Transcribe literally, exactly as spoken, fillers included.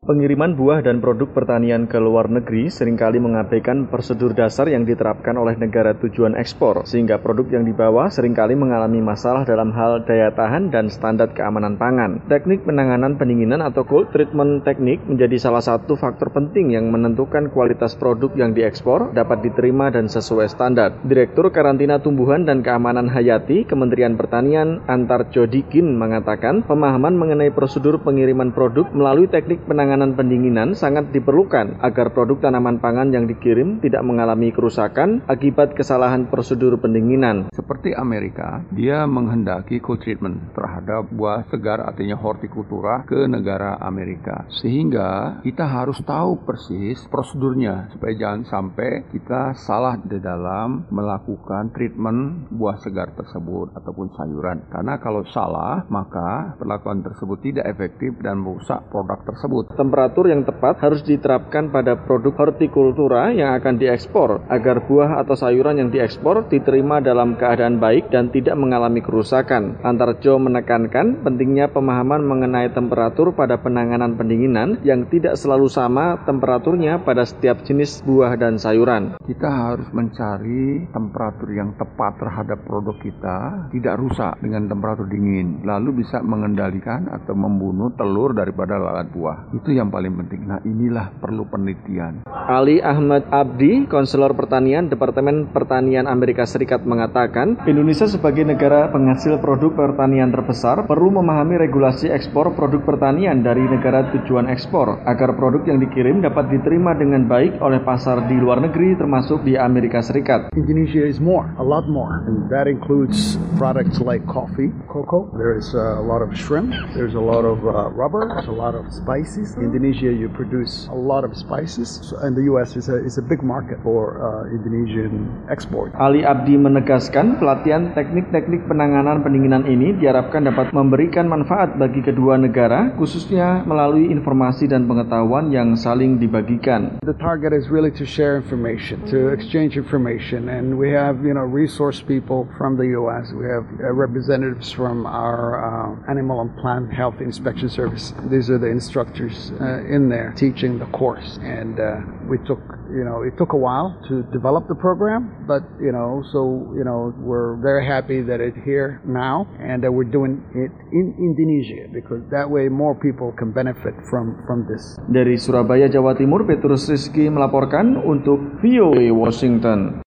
Pengiriman buah dan produk pertanian ke luar negeri seringkali mengabaikan prosedur dasar yang diterapkan oleh negara tujuan ekspor, sehingga produk yang dibawa seringkali mengalami masalah dalam hal daya tahan dan standar keamanan pangan. Teknik penanganan pendinginan atau cold treatment teknik menjadi salah satu faktor penting yang menentukan kualitas produk yang diekspor dapat diterima dan sesuai standar. Direktur Karantina Tumbuhan dan Keamanan Hayati, Kementerian Pertanian, Antarjo Dikin mengatakan pemahaman mengenai prosedur pengiriman produk melalui teknik penanganan pendinginan sangat diperlukan agar produk tanaman pangan yang dikirim tidak mengalami kerusakan akibat kesalahan prosedur pendinginan. Seperti Amerika, dia menghendaki cold treatment terhadap buah segar artinya hortikultura ke negara Amerika. Sehingga kita harus tahu persis prosedurnya supaya jangan sampai kita salah di dalam melakukan treatment buah segar tersebut ataupun sayuran. Karena kalau salah, maka perlakuan tersebut tidak efektif dan merusak produk tersebut. Temperatur yang tepat harus diterapkan pada produk hortikultura yang akan diekspor agar buah atau sayuran yang diekspor diterima dalam keadaan baik dan tidak mengalami kerusakan. Antarjo menekankan pentingnya pemahaman mengenai temperatur pada penanganan pendinginan yang tidak selalu sama temperaturnya pada setiap jenis buah dan sayuran. Kita harus mencari temperatur yang tepat terhadap produk kita, tidak rusak dengan temperatur dingin, lalu bisa mengendalikan atau membunuh telur daripada lalat buah. Itu yang paling penting. Nah, inilah perlu penelitian. Ali Ahmad Abdi, konselor pertanian Departemen Pertanian Amerika Serikat mengatakan, Indonesia sebagai negara penghasil produk pertanian terbesar perlu memahami regulasi ekspor produk pertanian dari negara tujuan ekspor agar produk yang dikirim dapat diterima dengan baik oleh pasar di luar negeri termasuk di Amerika Serikat. Indonesia is more, a lot more, and that includes products like coffee, cocoa. There is a lot of shrimp. There's a lot of uh, rubber. There's a lot of spices. Indonesia, you produce a lot of spices, and the U S is a is a big market for uh, Indonesian export. Ali Abdi menegaskan pelatihan teknik-teknik penanganan pendinginan ini diharapkan dapat memberikan manfaat bagi kedua negara, khususnya melalui informasi dan pengetahuan yang saling dibagikan. The target is really to share information, to exchange information, and we have you know resource people from the U S. We have uh, representatives from our uh, Animal and Plant Health Inspection Service. These are the instructors uh, in there teaching the course, and uh, we took you know it took a while to develop the program, but you know so you know we're very happy that it's here now and that we're doing it in Indonesia because that way more people can benefit from from this. Dari Surabaya, Jawa Timur, Petrus Rizky melaporkan untuk V O A Washington.